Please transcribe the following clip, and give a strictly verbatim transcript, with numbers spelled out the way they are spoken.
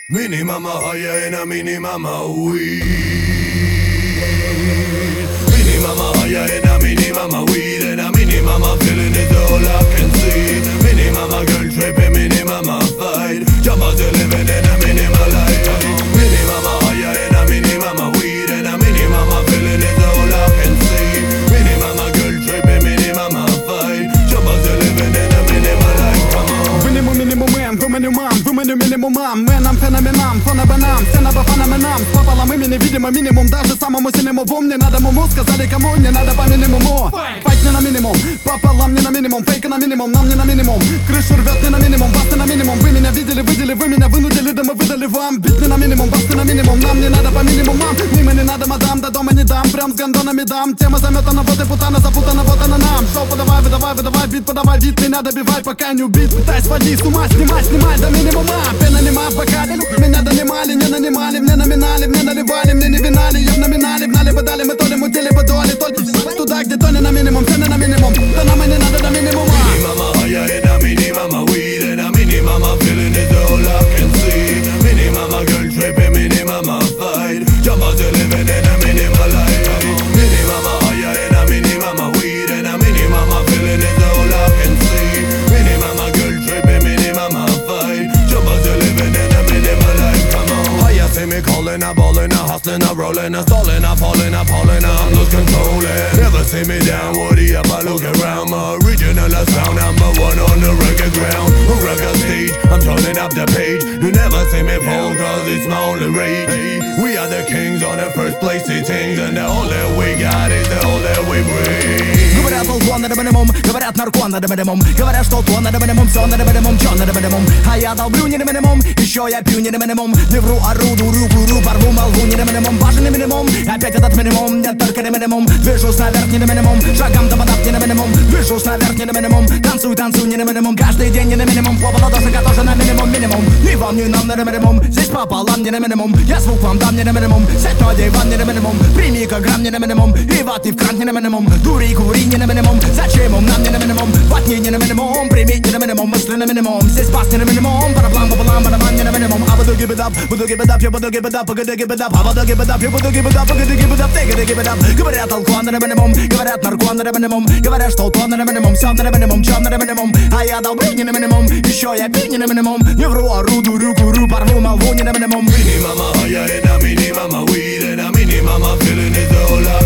Mini mama higher and a mini mama weed. Mini mama higher and a mini mama weed. And a mini mama feeling is all I can see. Mini mama girl tripping, mini mama fight. Jumpers are living in a minimal life. Mini mama higher and a mini mama weed. And a mini mama feeling is all I can see. Mini mama girl tripping, mini mama fight. Jumpers are living in a minimal life. Come on. Minimum minimum man, for minimum, for minimum man. When I'm феноменам, фонобанам, сцена по феноменам. С пополам имени, видимо, минимум. Даже самому сильному в не надо муму. Сказали кому, не надо по минимуму. Файт не на минимум, пополам не на минимум. Фейк на минимум, нам не на минимум. Крышу рвет не на минимум, басты на минимум. Вы меня видели, выдели, вы меня вынудили, да мы выдали вам. Бит не на минимум, басты на минимум. Нам не надо по минимумам. Мимо не надо, мадам, до дома не дам. Прям с гондонами дам. Тема заметана, вот и путана, запутана, вот она нам. Шоу подавай, выдавай, выдавай, бит подавай, бит. Меня добивай, пока не убит. Пытайся сводить с ума, снимай, снимай до минимума. Пена нема в бокале, меня донимали, не нанимали, мне номинали, мне наливали, мне не винали, я в номинале, гнали бы дали, мы то ли мутили бы доли, только туда, где то не на минимум, все не на минимум, да нам и не надо до минимума. Mini mama higher and a mini mama weed. And a mini mama feeling is all I can see. Mini mama girl tripping, mini mama fight. Jumpers are living in a minimal life. Mini mama higher and a mini mama weed. And a mini mama feeling is all I can see. Mini mama girl tripping, mini mama fight. Jumpers are living in a minimal life. Come on. Oh, you see me calling, a balling, a hustling, a rolling, a stalling, a falling, a falling, I'm lose controlling. Never see me down, woody up, I look around. My original sound, number one on the record ground. A record stage, I'm turning up the page. You never see me fall, cause it's my only rage. We are the kings on the first place sittings. And the only we got is the only we bring. Говорят, полтон надо минимум, говорят, наркон надо минимум. Говорят, что то надо минимум, все надо минимум, чё надо минимум. А я долблю не на минимум, еще я пью не на минимум. Не вру, ору, дуру, куру, порву, молву не на минимум. Важен не минимум, опять этот минимум, нет только не минимум. Движусь наверх не на минимум, шагом до водов не на минимум. Движусь наверх не на минимум, танцую, танцую не на минимум. Каждый день не на минимум, хлопала дошика тоже на минимум, минимум. Ни вам, ни нам не на минимум, здесь пополам не на минимум. Я звук вам дам не на минимум, сядь на диван не на минимум. Прими-ка грамм не на минимум, и ватный в кран не на минимум. Дури, кури не на минимум, зачем им нам не на минимум. Ватни не на минимум, прими не на минимум, мысли на минимум. Здесь бас не на минимум, параплан, пополам, барабан не на минимум. А буду give it up, буду give it up, я буду give it up, погоди give it up. А буду give it up, я буду give it up, погоди give it up, ты годи give it up. Говорят, алкон на минимум, говорят, наркон на минимум. Говорят, что то на минимум, все на минимум, чем на минимум. А я долблю не на минимум, еще я пью не на минимум. Не вру, ору, дурю, куру, порву, молву не на минимум. Mini mama higher and a mini mama weed. And a mini mama feeling is all I